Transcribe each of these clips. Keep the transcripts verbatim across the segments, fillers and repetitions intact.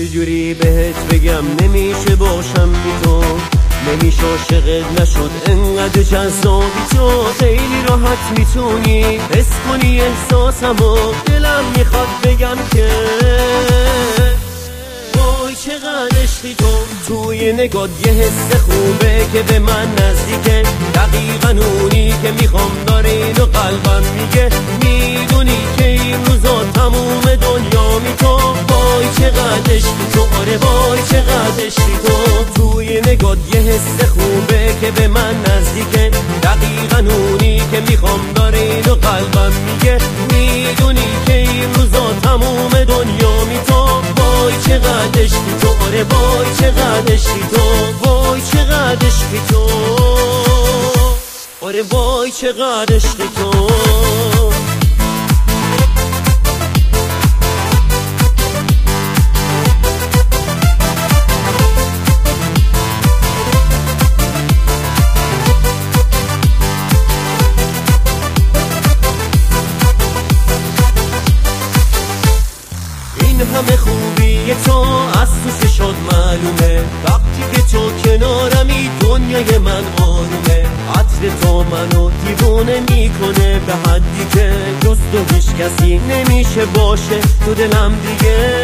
چجوری بهت بگم نمیشه باشم بی تو، نمیشه عاشقت نشد انقدر جذابی تو. خیلی راحت میتونی حس کنی احساسمو، دلم میخواد بگم که وای چقدر عشقی تو. توی نگات یه حس خوبه که به من نزدیکه، دقیقا اونی که میخوام داره اینو قلبم میگه. میدونی که این روزا تموم دنیا می تو، وای چقدر عشقی تو، آره وای چقدر عشقی تو. توی نگات یه حس خوبه که به من نزدیکه، دقیقا اونی که میخوام داره اینو قلبم میگه. میدونی که این روزا تموم دنیا می تو، وای چقدر عشقی تو، آره وای چقدر عشقی تو، وای چقدر عشقی تو، آره وای چقدر عشقی تو. همه خوبی تو از تو شد معلومه، وقتی که تو کنارمی دنیای من آرومه. عطر تو منو دیوونه میکنه به حدی که جز تو هیچ کسی نمیشه باشه تو دلم دیگه.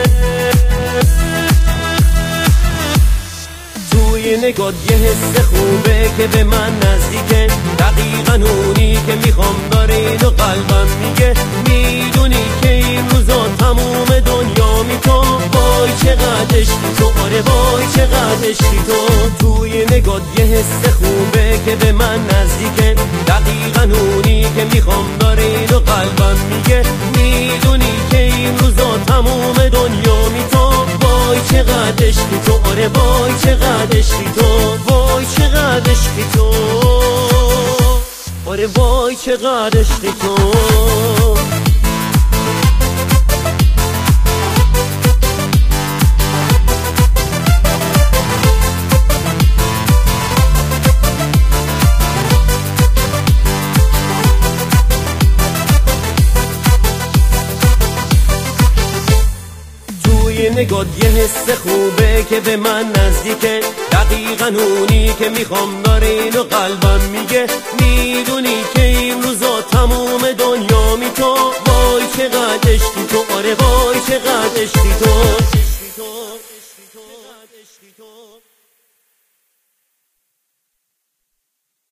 توی نگات یه حس خوبه که به من نزدیکه، دقیقا اونی که میخوام داره اینو قلبم میگه. میدونی که این روزا تموم دنیا می تو، وای چقدر عشقی تو، آره وای چقدر عشقی تو. توی نگات یه حس خوبه که به من نزدیکه، دقیقا اونی که میخوام داره اینو قلبم میگه. میدونی که این روزا تموم دنیا می تو، وای چقدر عشقی تو، آره وای چقدر عشقی تو، وای چقدر عشقی تو، آره وای چقدر عشقی تو. نگات یه حس خوبه که به من نزدیکه، دقیقا اونی که میخوام داره اینو قلبم میگه. میدونی که این روزا تموم دنیا می تو، وای چقدر عشقی تو، آره وای چقدر